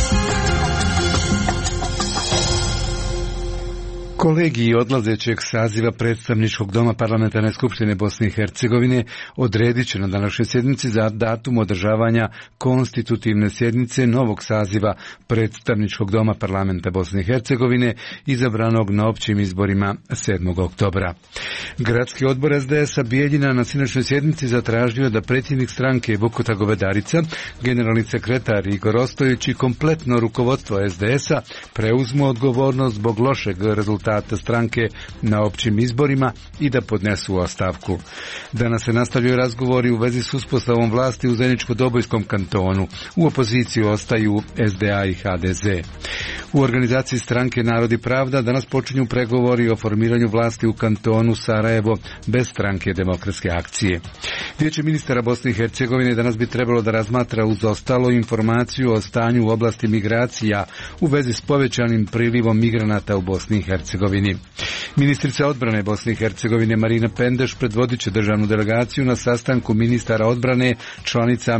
Kolegiji odlazećeg saziva predstavničkog doma Parlamentarne skupštine Bosne i Hercegovine odredit će na današnjoj sjednici za datum održavanja konstitutivne sjednice novog saziva predstavničkog doma Parlamenta Bosne i Hercegovine izabranog na općim izborima 7. oktobra. Gradski odbor SDS-a Bijeljina na sinoćnoj sjednici zatražio da predsjednik stranke Bokota Govedarica, generalni sekretar Igor Ostojić i kompletno rukovodstvo SDS-a preuzmu odgovornost zbog lošeg rezultata stranke na općim izborima i da podnesu ostavku. Danas se nastavljaju razgovori u vezi s uspostavom vlasti u Zeničko-Dobojskom kantonu. U opoziciji ostaju SDA i HDZ. U organizaciji stranke Narod i pravda danas počinju pregovori o formiranju vlasti u kantonu Sarajevo bez stranke Demokratske akcije. Vijeće ministara Bosne i Hercegovine danas bi trebalo da razmatra uz ostalo informaciju o stanju u oblasti migracija u vezi s povećanim prilivom migranata u Bosni i Hercegovini. Ministrica odbrane Bosne i Hercegovine Marina Pendeš predvodit će državnu delegaciju na sastanku ministara odbrane članica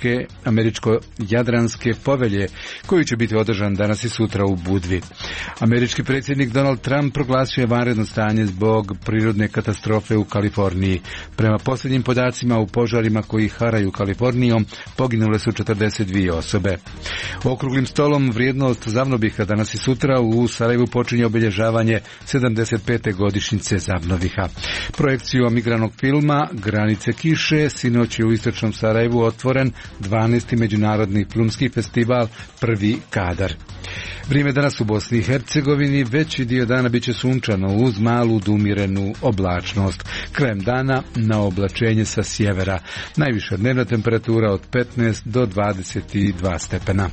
Američko-Jadranske povelje koji će biti održan danas i sutra u Budvi. Američki predsjednik Donald Trump proglasio je vanredno stanje zbog prirodne katastrofe u Kaliforniji. Prema posljednjim podacima u požarima koji haraju Kalifornijom poginule su 42 osobe. Okruglim stolom vrijednost Zavnobiha danas i sutra u Sarajevu počinje obilježavanje 75. godišnjice Zavnobiha. Projekciju migranog filma Granice kiše sinoć je u istočnom Sarajevu otvoren 12. međunarodni filmski festival Prvi kadar. Vrijeme danas u Bosni i Hercegovini veći dio dana biće sunčano uz malu umirenu oblačnost. Krajem dana na oblačenje sa sjevera. Najviša dnevna temperatura od 15 do 22 stepena.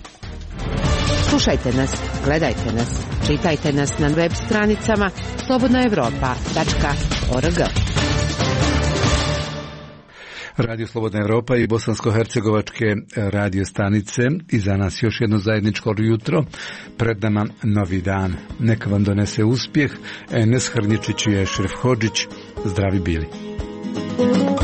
Slušajte nas, gledajte nas, čitajte nas na web stranicama slobodnaevropa.org. Radio Slobodna Evropa i bosansko-hercegovačke radio stanice i za nas još jedno zajedničko jutro, pred nama novi dan. Neka vam donese uspjeh. Enes Hrničić i Ešref Hodžić, zdravi bili.